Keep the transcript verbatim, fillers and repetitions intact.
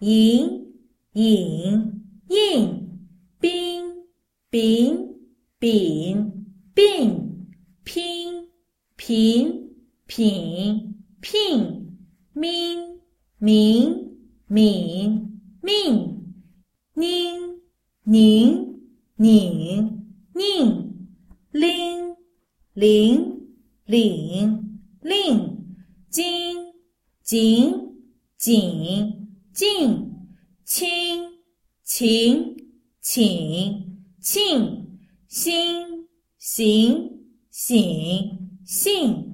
隐隐印兵丙丙并拼平品聘明明敏命宁宁拧宁拎铃领令金井井进清晴请庆兴行醒信